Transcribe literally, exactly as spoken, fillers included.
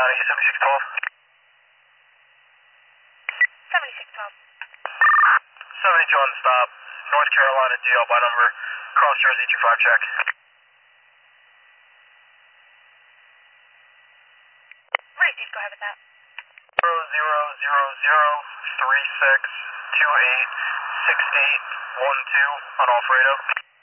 County, seventy-six twelve. seventy-six twelve. seventy-two on the stop. North Carolina D L by number. Cross Jersey two five check. Receive, go ahead with that. Zero zero zero zero three six two eight six eight one two on Alfredo.